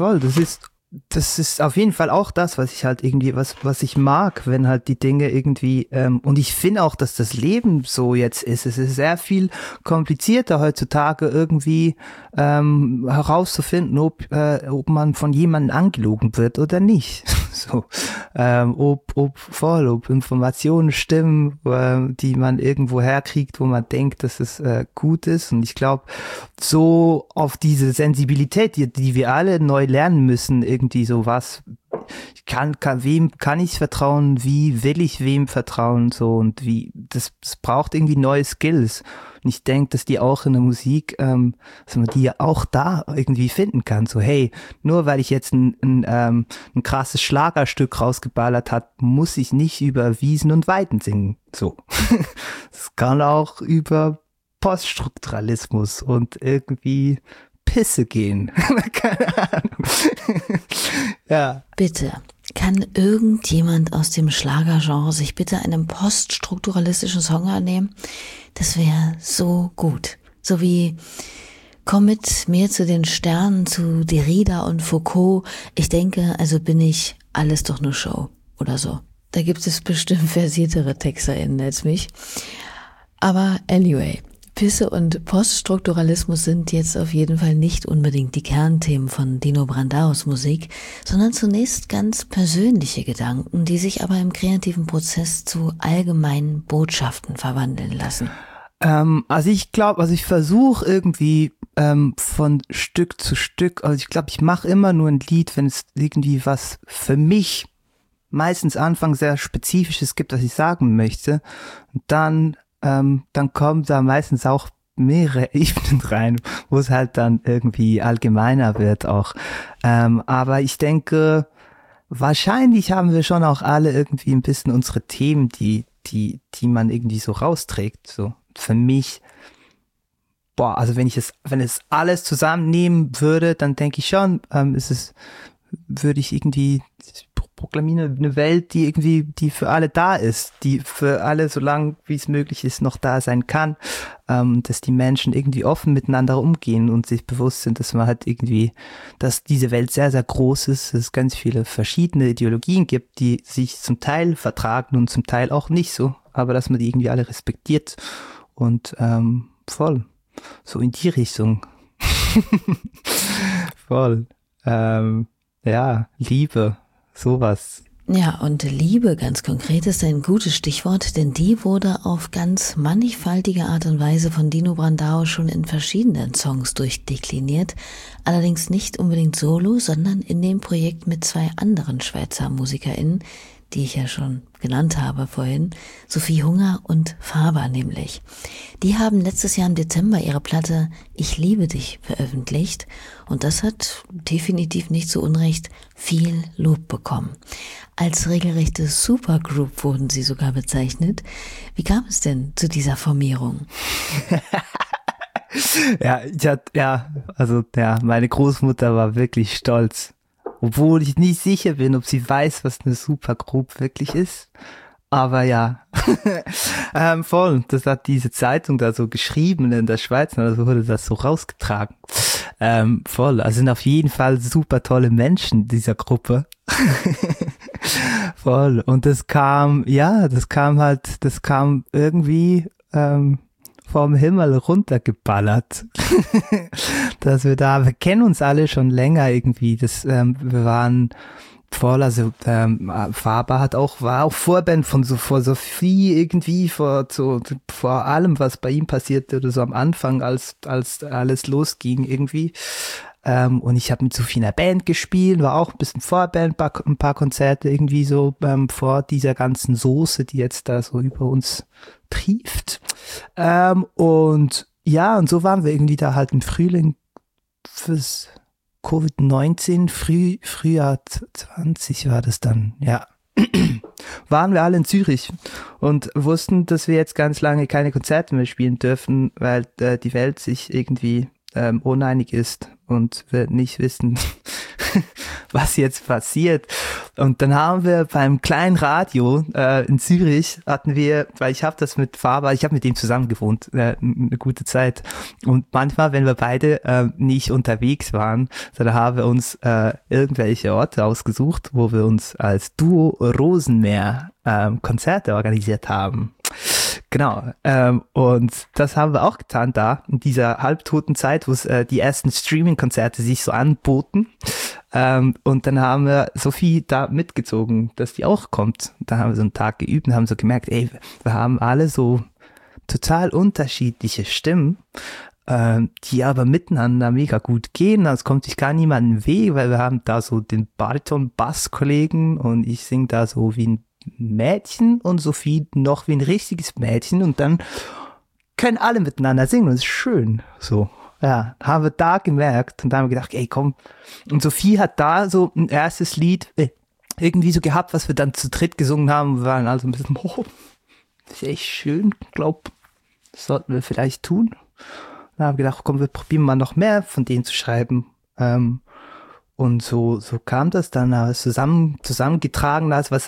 auf jeden Fall auch das, was ich halt irgendwie, was ich mag, wenn halt die Dinge irgendwie, und ich finde auch, dass das Leben so jetzt ist. Es ist sehr viel komplizierter heutzutage irgendwie herauszufinden, ob man von jemandem angelogen wird oder nicht. So, ob Informationen stimmen, die man irgendwo herkriegt, wo man denkt, dass es gut ist. Und ich glaube, so auf diese Sensibilität, die wir alle neu lernen müssen, irgendwie sowas, wem kann ich vertrauen, wie will ich wem vertrauen, so, und das braucht irgendwie neue Skills. Und ich denke, dass die auch in der Musik, dass man die ja auch da irgendwie finden kann. So, hey, nur weil ich jetzt ein krasses Schlagerstück rausgeballert hat, muss ich nicht über Wiesen und Weiden singen. So. Es kann auch über Poststrukturalismus und irgendwie Pisse gehen. Keine Ahnung. Ja. Bitte, kann irgendjemand aus dem Schlagergenre sich bitte einem poststrukturalistischen Song annehmen? Das wäre so gut. So wie Komm mit mir zu den Sternen, zu Derrida und Foucault. Ich denke, also bin ich alles doch nur Show oder so. Da gibt es bestimmt versiertere TexterInnen als mich. Aber anyway, Pisse und Poststrukturalismus sind jetzt auf jeden Fall nicht unbedingt die Kernthemen von Dino Brandaus Musik, sondern zunächst ganz persönliche Gedanken, die sich aber im kreativen Prozess zu allgemeinen Botschaften verwandeln lassen. Also ich versuche irgendwie von Stück zu Stück, also ich glaube, ich mache immer nur ein Lied, wenn es irgendwie was für mich meistens Anfang sehr Spezifisches gibt, was ich sagen möchte. Und dann kommen da meistens auch mehrere Ebenen rein, wo es halt dann irgendwie allgemeiner wird auch. Aber ich denke, wahrscheinlich haben wir schon auch alle irgendwie ein bisschen unsere Themen, die man irgendwie so rausträgt. So für mich, also wenn es alles zusammennehmen würde, dann denke ich schon, würde ich irgendwie proklamieren, eine Welt, die für alle da ist, die für alle, solange wie es möglich ist, noch da sein kann, dass die Menschen irgendwie offen miteinander umgehen und sich bewusst sind, dass man halt irgendwie, dass diese Welt sehr, sehr groß ist, dass es ganz viele verschiedene Ideologien gibt, die sich zum Teil vertragen und zum Teil auch nicht so, aber dass man die irgendwie alle respektiert und voll, so in die Richtung. Voll. Ja, Liebe. Sowas. Ja, und Liebe ganz konkret ist ein gutes Stichwort, denn die wurde auf ganz mannigfaltige Art und Weise von Dino Brandao schon in verschiedenen Songs durchdekliniert, allerdings nicht unbedingt solo, sondern in dem Projekt mit 2 anderen Schweizer MusikerInnen, die ich ja schon genannt habe vorhin, Sophie Hunger und Faber nämlich. Die haben letztes Jahr im Dezember ihre Platte Ich liebe dich veröffentlicht und das hat definitiv nicht zu Unrecht viel Lob bekommen. Als regelrechte Supergroup wurden sie sogar bezeichnet. Wie kam es denn zu dieser Formierung? Meine Großmutter war wirklich stolz. Obwohl ich nicht sicher bin, ob sie weiß, was eine Supergroup wirklich ist. Aber ja, voll. Das hat diese Zeitung da so geschrieben in der Schweiz, also wurde das so rausgetragen. Voll. Also sind auf jeden Fall super tolle Menschen in dieser Gruppe. Voll. Und das kam irgendwie vom Himmel runtergeballert. Wir kennen uns alle schon länger irgendwie. Wir waren Voll, also Faber war auch Vorband von vor Sophie irgendwie, vor allem, was bei ihm passierte oder so am Anfang, als alles losging irgendwie. Und ich habe mit Sophie in einer Band gespielt, war auch ein bisschen Vorband, ein paar Konzerte irgendwie so vor dieser ganzen Soße, die jetzt da so über uns trieft. Und ja, und so waren wir irgendwie da halt im Frühling fürs Covid-19, Frühjahr 20 war das dann, ja. Waren wir alle in Zürich und wussten, dass wir jetzt ganz lange keine Konzerte mehr spielen dürfen, weil die Welt sich irgendwie uneinig ist und wir nicht wissen, was jetzt passiert. Und dann haben wir beim kleinen Radio in Zürich weil ich habe das mit Faber, ich habe mit ihm zusammen gewohnt, eine gute Zeit. Und manchmal, wenn wir beide nicht unterwegs waren, dann haben wir uns irgendwelche Orte ausgesucht, wo wir uns als Duo Rosenmeer Konzerte organisiert haben. Genau, und das haben wir auch getan da, in dieser halbtoten Zeit, wo es die ersten Streaming-Konzerte sich so anboten. Und dann haben wir Sophie da mitgezogen, dass die auch kommt. Da haben wir so einen Tag geübt und haben so gemerkt, ey, wir haben alle so total unterschiedliche Stimmen, die aber miteinander mega gut gehen. Also kommt sich gar niemandem weh, weil wir haben da so den Bariton-Bass-Kollegen und ich singe da so wie ein Mädchen und Sophie noch wie ein richtiges Mädchen und dann können alle miteinander singen und es ist schön. So, ja, haben wir da gemerkt und da haben wir gedacht, ey, komm. Und Sophie hat da so ein erstes Lied irgendwie so gehabt, was wir dann zu dritt gesungen haben. Wir waren also ein bisschen, das ist echt schön, glaub, das sollten wir vielleicht tun. Dann haben wir gedacht, komm, wir probieren mal noch mehr von denen zu schreiben. Und so kam das dann zusammengetragen,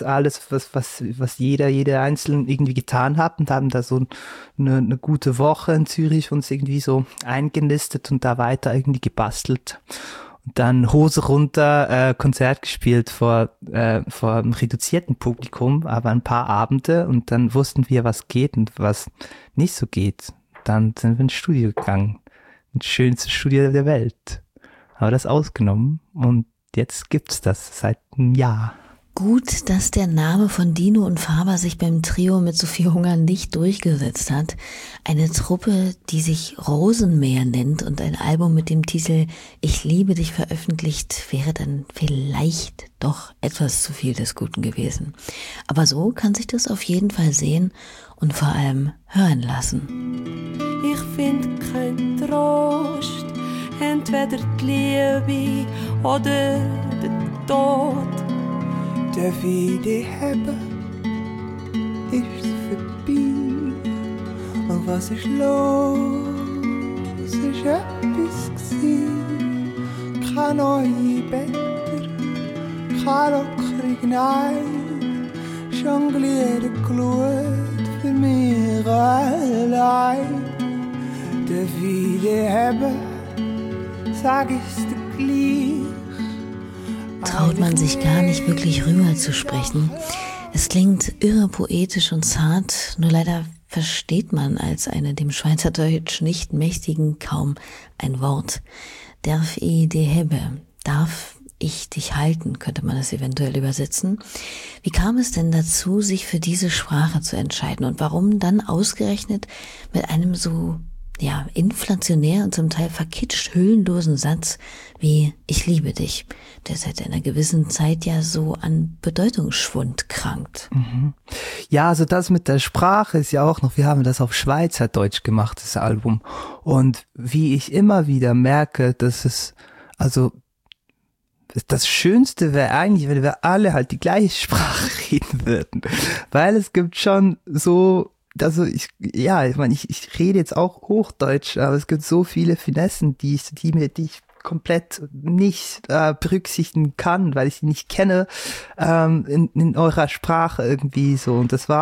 was jeder Einzelne irgendwie getan hat und haben da so eine gute Woche in Zürich uns irgendwie so eingenistet und da weiter irgendwie gebastelt. Und dann Hose runter, Konzert gespielt vor einem reduzierten Publikum, aber ein paar Abende und dann wussten wir, was geht und was nicht so geht. Dann sind wir ins Studio gegangen. Ins schönste Studio der Welt. Haben das ausgenommen und jetzt gibt's das seit einem Jahr. Gut, dass der Name von Dino und Faber sich beim Trio mit Sophie Hunger nicht durchgesetzt hat. Eine Truppe, die sich Rosenmeer nennt und ein Album mit dem Titel Ich liebe dich veröffentlicht, wäre dann vielleicht doch etwas zu viel des Guten gewesen. Aber so kann sich das auf jeden Fall sehen und vor allem hören lassen. Ich find kein Trost, entweder die Liebe oder der Tod. Darf ich dich haben, ist's vorbei. Und was ist los? Ist etwas gsi. Kein neue Bänder, kein lockrig Nein. Jongliere Glut für mich allein. Darf ich dich haben, sag ich's dir gleich. Traut man sich gar nicht wirklich rüber zu sprechen. Es klingt irre poetisch und zart, nur leider versteht man als eine dem Schweizerdeutsch nicht mächtigen kaum ein Wort. Darf ich dich haben? Darf ich dich halten, könnte man das eventuell übersetzen. Wie kam es denn dazu, sich für diese Sprache zu entscheiden und warum dann ausgerechnet mit einem so inflationär und zum Teil verkitscht hüllenlosen Satz wie Ich liebe dich, der seit einer gewissen Zeit ja so an Bedeutungsschwund krankt. Mhm. Ja, also das mit der Sprache ist ja auch noch, wir haben das auf Schweizerdeutsch gemacht, das Album. Und wie ich immer wieder merke, dass es, also das Schönste wäre eigentlich, wenn wir alle halt die gleiche Sprache reden würden. Weil es gibt schon so, also ich rede jetzt auch Hochdeutsch, aber es gibt so viele Finessen, die ich komplett nicht berücksichtigen kann, weil ich sie nicht kenne, in eurer Sprache irgendwie so. Und das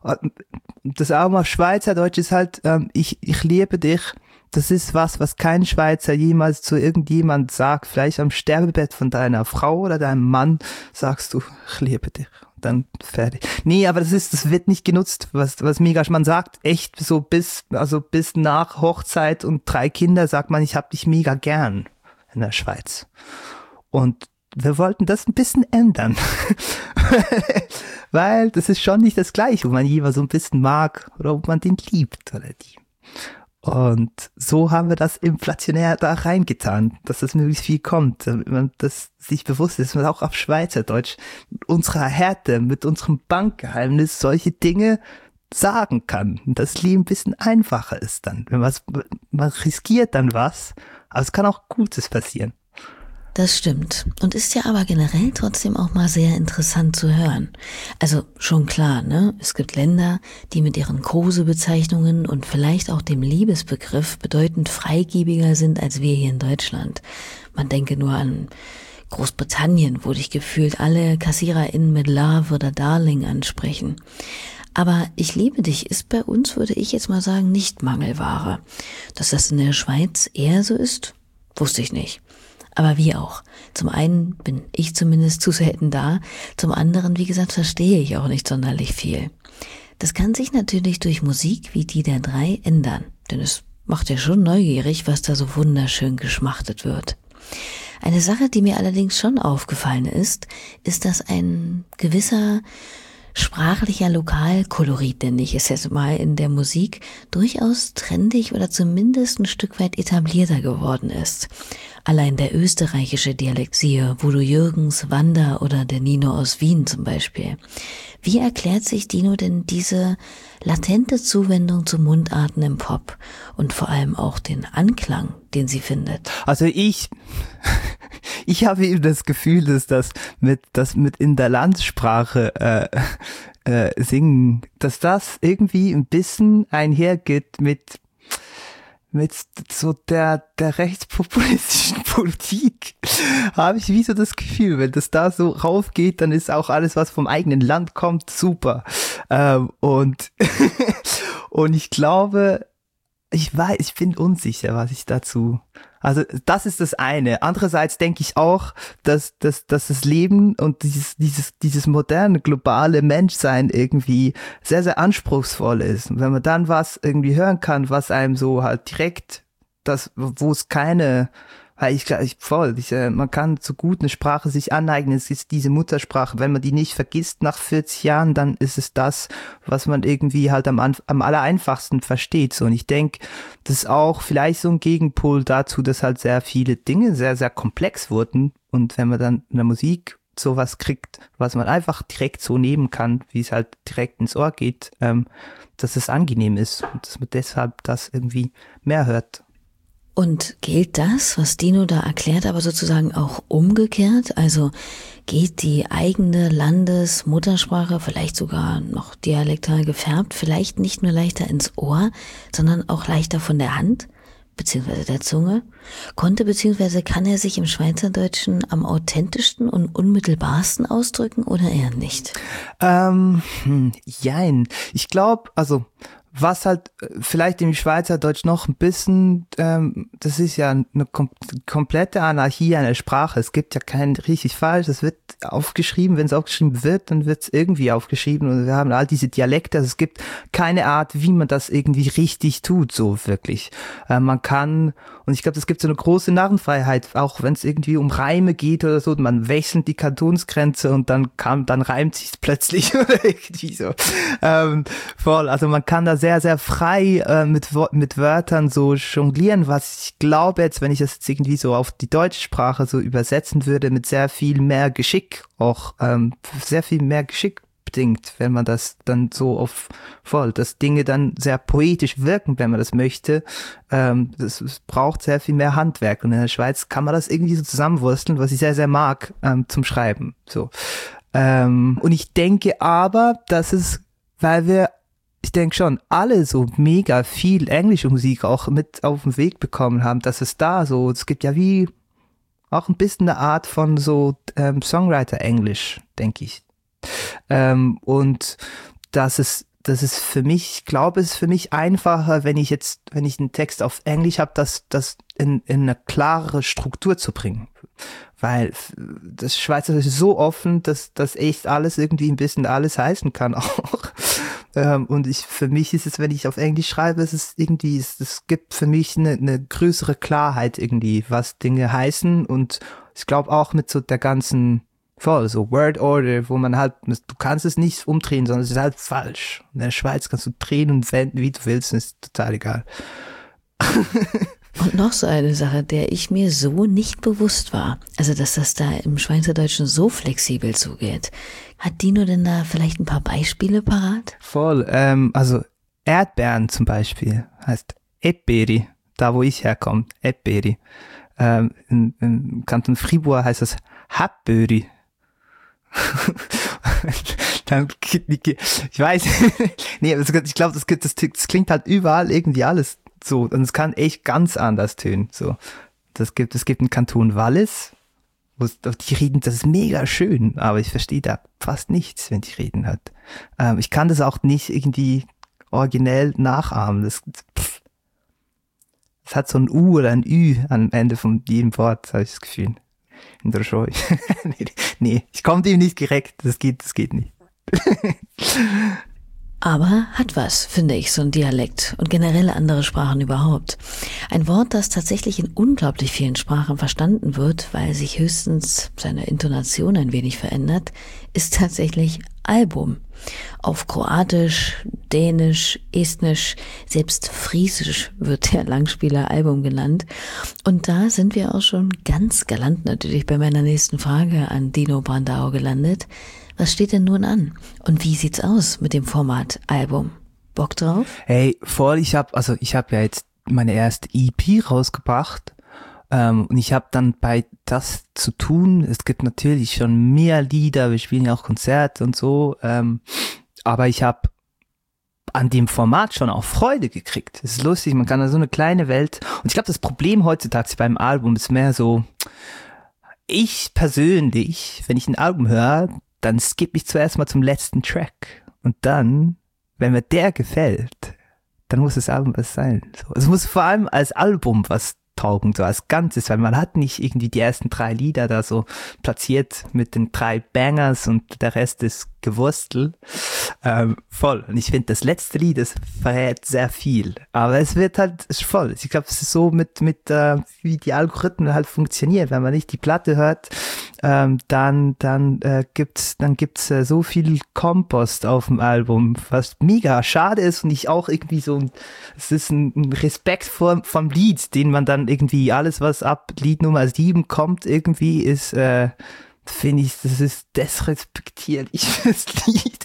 Album auf Schweizerdeutsch ist halt, ich liebe dich. Das ist was kein Schweizer jemals zu irgendjemand sagt. Vielleicht am Sterbebett von deiner Frau oder deinem Mann sagst du, ich liebe dich. Dann fertig. Nee, aber das wird nicht genutzt, was mega, man sagt echt so bis nach Hochzeit und 3 Kinder sagt man, ich hab dich mega gern in der Schweiz. Und wir wollten das ein bisschen ändern. Weil das ist schon nicht das Gleiche, ob man jemanden so ein bisschen mag oder ob man den liebt oder die. Und so haben wir das inflationär da reingetan, dass das möglichst viel kommt, damit man das sich bewusst ist, dass man auch auf Schweizerdeutsch mit unserer Härte, mit unserem Bankgeheimnis solche Dinge sagen kann. Und das Leben ein bisschen einfacher ist dann. Wenn man riskiert dann was, aber es kann auch Gutes passieren. Das stimmt. Und ist ja aber generell trotzdem auch mal sehr interessant zu hören. Also schon klar, ne? Es gibt Länder, die mit ihren Kosebezeichnungen und vielleicht auch dem Liebesbegriff bedeutend freigebiger sind als wir hier in Deutschland. Man denke nur an Großbritannien, wo dich gefühlt alle KassiererInnen mit Love oder Darling ansprechen. Aber ich liebe dich ist bei uns, würde ich jetzt mal sagen, nicht Mangelware. Dass das in der Schweiz eher so ist, wusste ich nicht. Aber wie auch. Zum einen bin ich zumindest zu selten da, zum anderen, wie gesagt, verstehe ich auch nicht sonderlich viel. Das kann sich natürlich durch Musik wie die der 3 ändern, denn es macht ja schon neugierig, was da so wunderschön geschmachtet wird. Eine Sache, die mir allerdings schon aufgefallen ist, dass ein gewisser sprachlicher Lokalkolorit, nenne ich es jetzt mal, in der Musik durchaus trendig oder zumindest ein Stück weit etablierter geworden ist. Allein der österreichische Dialekt, siehe Voodoo Jürgens, Wanda oder der Nino aus Wien zum Beispiel. Wie erklärt sich Dino denn diese latente Zuwendung zu Mundarten im Pop und vor allem auch den Anklang, den sie findet? Also ich habe eben das Gefühl, dass das mit in der Landessprache singen, dass das irgendwie ein bisschen einhergeht mit so der rechtspopulistischen Politik, habe ich wie so das Gefühl, wenn das da so raufgeht, dann ist auch alles, was vom eigenen Land kommt, super. Und ich glaube, ich bin unsicher, was ich dazu, also das ist das eine. Andererseits denke ich auch, dass das Leben und dieses moderne, globale Menschsein irgendwie sehr, sehr anspruchsvoll ist. Und wenn man dann was irgendwie hören kann, was einem so halt direkt, wo es keine, weil man kann so gut eine Sprache sich aneignen, es ist diese Muttersprache, wenn man die nicht vergisst nach 40 Jahren, dann ist es das, was man irgendwie halt am allereinfachsten versteht. So, und ich denke, das ist auch vielleicht so ein Gegenpol dazu, dass halt sehr viele Dinge sehr, sehr komplex wurden, und wenn man dann in der Musik sowas kriegt, was man einfach direkt so nehmen kann, wie es halt direkt ins Ohr geht, dass es angenehm ist und dass man deshalb das irgendwie mehr hört. Und gilt das, was Dino da erklärt, aber sozusagen auch umgekehrt? Also geht die eigene Landesmuttersprache, vielleicht sogar noch dialektal gefärbt, vielleicht nicht nur leichter ins Ohr, sondern auch leichter von der Hand, beziehungsweise der Zunge? Beziehungsweise kann er sich im Schweizerdeutschen am authentischsten und unmittelbarsten ausdrücken oder eher nicht? Jein. Ich glaube, also was halt vielleicht im Schweizerdeutsch noch ein bisschen, das ist ja eine komplette Anarchie einer Sprache. Es gibt ja kein richtig falsch. Es wird aufgeschrieben. Wenn es aufgeschrieben wird, dann wird es irgendwie aufgeschrieben. Und wir haben all diese Dialekte. Also es gibt keine Art, wie man das irgendwie richtig tut, so wirklich. Man kann, und ich glaube, es gibt so eine große Narrenfreiheit, auch wenn es irgendwie um Reime geht oder so. Man wechselt die Kantonsgrenze und dann reimt sich plötzlich oder irgendwie so. Voll. Also man kann da sehr, sehr frei mit Wörtern so jonglieren, was ich glaube jetzt, wenn ich das jetzt irgendwie so auf die deutsche Sprache so übersetzen würde, mit sehr viel mehr Geschick auch, sehr viel mehr Geschick bedingt, wenn man das dann so dass Dinge dann sehr poetisch wirken, wenn man das möchte. Es braucht sehr viel mehr Handwerk, und in der Schweiz kann man das irgendwie so zusammenwursteln, was ich sehr, sehr mag zum Schreiben. So. Und ich denke aber, dass es, ich denke schon, alle so mega viel englische Musik auch mit auf den Weg bekommen haben, dass es gibt ja wie auch ein bisschen eine Art von so Songwriter-Englisch, denke ich. Und das ist für mich, ich glaube, es ist für mich einfacher, wenn ich einen Text auf Englisch habe, das in eine klarere Struktur zu bringen. Weil das Schweizerische ist so offen, dass echt alles irgendwie ein bisschen alles heißen kann auch. Und für mich ist es, wenn ich auf Englisch schreibe, es gibt für mich eine größere Klarheit irgendwie, was Dinge heißen. Und ich glaube auch mit so der ganzen so Word Order, wo man halt, du kannst es nicht umdrehen, sondern es ist halt falsch. In der Schweiz kannst du drehen und wenden, wie du willst, und es ist total egal. Und noch so eine Sache, der ich mir so nicht bewusst war. Also, dass das da im Schweizerdeutschen so flexibel zugeht. Hat Dino denn da vielleicht ein paar Beispiele parat? Voll. Also Erdbeeren zum heißt Epberi, da wo ich herkomme, Epberi. Im Kanton Fribourg heißt das Happböri. Dann, ich weiß, nee, ich glaube, das klingt halt überall irgendwie alles so, und es kann echt ganz anders tönen, so. Es gibt einen Kanton Wallis, die reden, das ist mega schön, aber ich verstehe da fast nichts, wenn die reden halt. Ich kann das auch nicht irgendwie originell nachahmen, das hat so ein U oder ein Ü am Ende von jedem Wort, habe ich das Gefühl. In der Show. Nee, ich komme dem nicht direkt. Das geht nicht. Aber hat was, finde ich, so ein Dialekt und generell andere Sprachen überhaupt. Ein Wort, das tatsächlich in unglaublich vielen Sprachen verstanden wird, weil sich höchstens seine Intonation ein wenig verändert, ist tatsächlich Album. Auf Kroatisch, Dänisch, Estnisch, selbst Friesisch wird der Langspieler Album genannt. Und da sind wir auch schon ganz galant natürlich bei meiner nächsten Frage an Dino Brandao gelandet. Was steht denn nun an? Und wie sieht's aus mit dem Format Album? Bock drauf? Hey, voll, ich hab ja jetzt meine erste EP rausgebracht. Und ich habe dann bei das zu tun, es gibt natürlich schon mehr Lieder, wir spielen ja auch Konzerte und so, aber ich habe an dem Format schon auch Freude gekriegt. Es ist lustig, man kann da so eine kleine Welt, und ich glaube, das Problem heutzutage beim Album ist mehr so, ich persönlich, wenn ich ein Album höre, dann skippe ich zuerst mal zum letzten Track, und dann, wenn mir der gefällt, dann muss das Album was sein. So, es muss vor allem als Album was taugen, so als Ganzes, weil man hat nicht irgendwie die ersten 3 Lieder da so platziert mit den 3 Bangers und der Rest ist Gewurstel. Voll. Und ich finde, das letzte Lied, das verrät sehr viel. Aber es wird halt voll. Ich glaube, es ist so mit wie die Algorithmen halt funktionieren. Wenn man nicht die Platte hört, dann gibt's so viel Kompost auf dem Album, was mega schade ist, und ich auch irgendwie so, es ist ein Respekt vom Lied, den man dann irgendwie alles, was ab Lied Nummer 7 kommt, irgendwie ist, finde ich, das ist despektierlich fürs Lied.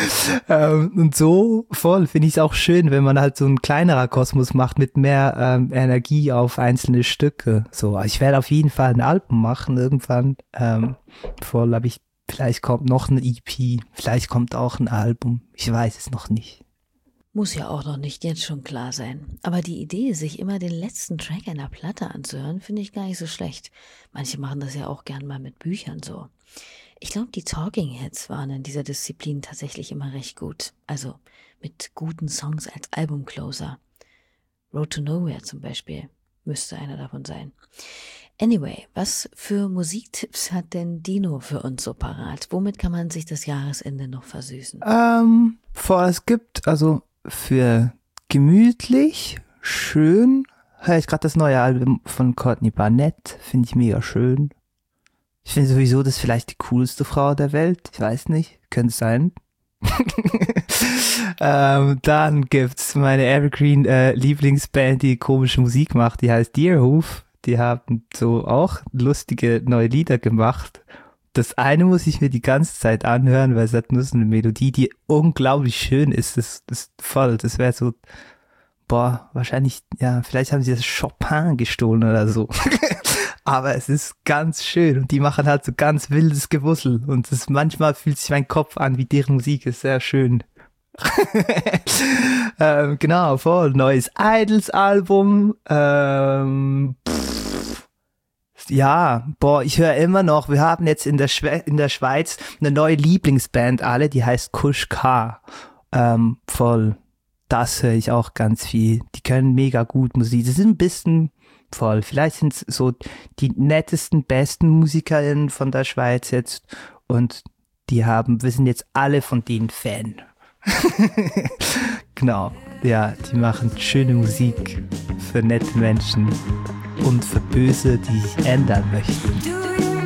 Und so voll finde ich es auch schön, wenn man halt so ein kleinerer Kosmos macht mit mehr Energie auf einzelne Stücke. So, ich werde auf jeden Fall ein Album machen irgendwann. Voll, aber vielleicht kommt noch eine EP, vielleicht kommt auch ein Album. Ich weiß es noch nicht. Muss ja auch noch nicht jetzt schon klar sein. Aber die Idee, sich immer den letzten Track einer Platte anzuhören, finde ich gar nicht so schlecht. Manche machen das ja auch gern mal mit Büchern so. Ich glaube, die Talking Heads waren in dieser Disziplin tatsächlich immer recht gut. Also mit guten Songs als Albumcloser. Road to Nowhere zum Beispiel müsste einer davon sein. Anyway, was für Musiktipps hat denn Dino für uns so parat? Womit kann man sich das Jahresende noch versüßen? Es gibt also für gemütlich, schön, höre ich gerade das neue Album von Courtney Barnett, finde ich mega schön. Ich finde sowieso, das ist vielleicht die coolste Frau der Welt, ich weiß nicht, könnte sein. Dann gibt's meine Evergreen Lieblingsband, die komische Musik macht, die heißt Deerhoof. Die haben so auch lustige neue Lieder gemacht. Das eine muss ich mir die ganze Zeit anhören, weil es hat nur so eine Melodie, die unglaublich schön ist. Das voll, das wäre so, wahrscheinlich, ja, vielleicht haben sie das Chopin gestohlen oder so. Aber es ist ganz schön und die machen halt so ganz wildes Gewussel und manchmal fühlt sich mein Kopf an wie deren Musik, ist sehr schön. Genau, voll, neues Idols-Album, ja, ich höre immer noch, wir haben jetzt in der Schweiz eine neue Lieblingsband alle, die heißt Kush K. Voll, das höre ich auch ganz viel. Die können mega gut Musik. Das ist ein bisschen voll. Vielleicht sind es so die nettesten, besten MusikerInnen von der Schweiz jetzt und wir sind jetzt alle von denen Fan. Genau, ja, die machen schöne Musik für nette Menschen und für Böse, die sich ändern möchten.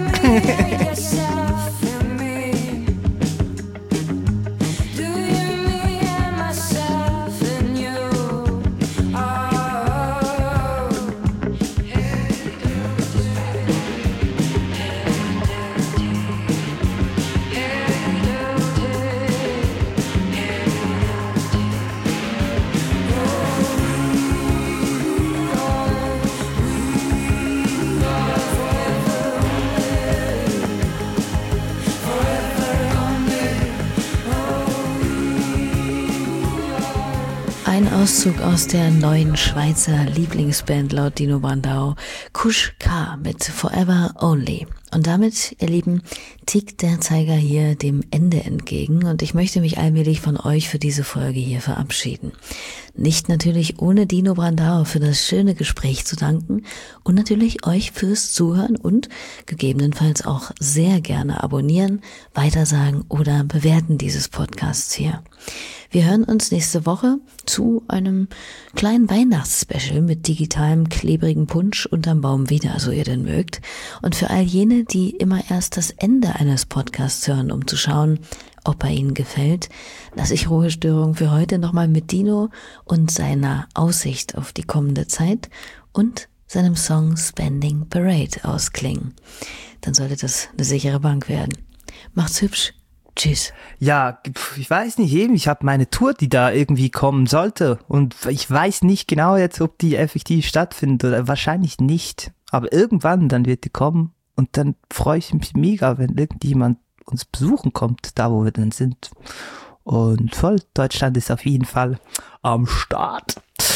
Ein Auszug aus der neuen Schweizer Lieblingsband laut Dino Brandao, Kush K mit Forever Only. Und damit, ihr Lieben, tickt der Zeiger hier dem Ende entgegen und ich möchte mich allmählich von euch für diese Folge hier verabschieden. Nicht natürlich ohne Dino Brandao für das schöne Gespräch zu danken und natürlich euch fürs Zuhören und gegebenenfalls auch sehr gerne abonnieren, weitersagen oder bewerten dieses Podcasts hier. Wir hören uns nächste Woche zu einem kleinen Weihnachtsspecial mit digitalem klebrigen Punsch unterm Baum wieder, so ihr denn mögt. Und für all jene, die immer erst das Ende eines Podcasts hören, um zu schauen, ob er ihnen gefällt, lasse ich Ruhestörung für heute nochmal mit Dino und seiner Aussicht auf die kommende Zeit und seinem Song Spending Parade ausklingen. Dann sollte das eine sichere Bank werden. Macht's hübsch. Tschüss. Ja, ich weiß nicht eben, ich habe meine Tour, die da irgendwie kommen sollte und ich weiß nicht genau jetzt, ob die effektiv stattfindet oder wahrscheinlich nicht, aber irgendwann, dann wird die kommen und dann freue ich mich mega, wenn irgendjemand uns besuchen kommt, da wo wir dann sind und voll, Deutschland ist auf jeden Fall am Start.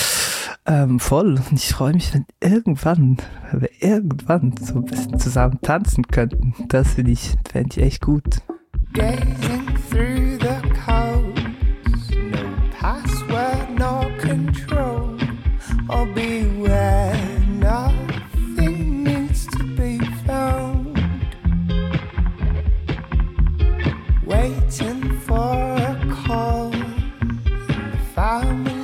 Voll und ich freue mich, wenn wir irgendwann so ein bisschen zusammen tanzen könnten, das fände ich echt gut. Gazing through the codes, no password, no control. I'll be where nothing needs to be found. Waiting for a call, family.